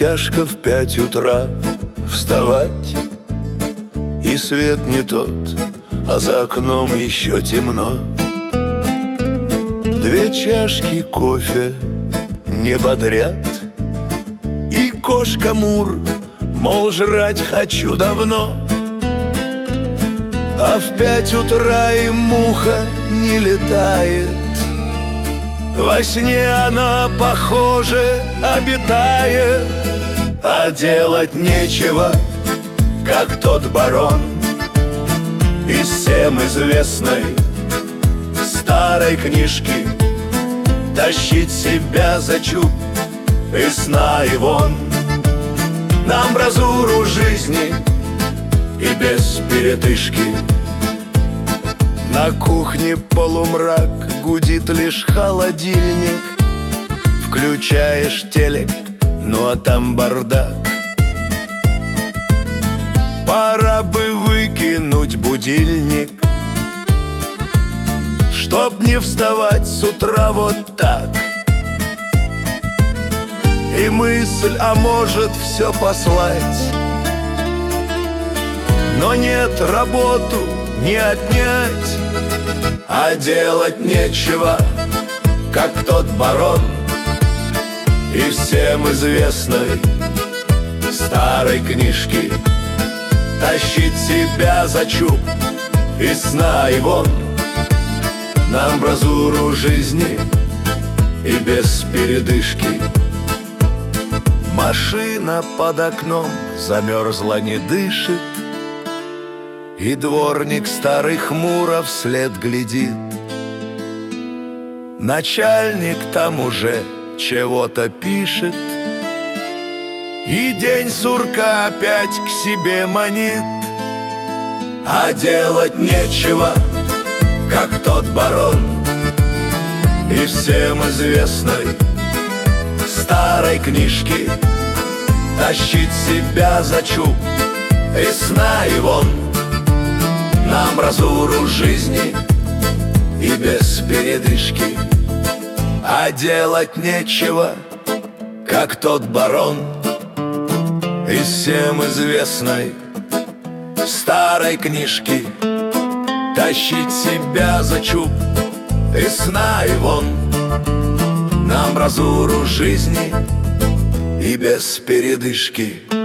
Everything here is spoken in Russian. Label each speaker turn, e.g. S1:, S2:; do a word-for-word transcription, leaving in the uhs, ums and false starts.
S1: тяжко в пять утра вставать, и свет не тот, а за окном еще темно. Две чашки кофе не бодрят, и кошка Мур, мол, жрать хочу давно. А в пять утра и муха не летает, во сне она, похоже, обитает. А делать нечего, как тот барон из всем известной старой книжки, тащить себя за чуб из сна и вон на амбразуру жизни и без передышки. На кухне полумрак, гудит лишь холодильник. Включаешь телек, ну а там бардак. Пора бы выкинуть будильник, чтоб не вставать с утра вот так. И мысль, а может все послать, но нет, работу не отнять. А делать нечего, как тот барон из всем известной старой книжки, тащить себя за чуб из сна и вон на амбразуру жизни и без передышки. Машина под окном замерзла, не дышит, и дворник старый хмуро вслед глядит. Начальник там уже чего-то пишет, и день сурка опять к себе манит. А делать нечего, как тот барон из всем известной старой книжки, тащить себя за чуб из сна и вон на амбразуру жизни и без передышки. А делать нечего, как тот барон из всем известной старой книжки, тащить себя за чуб из сна и вон на амбразуру жизни и без передышки.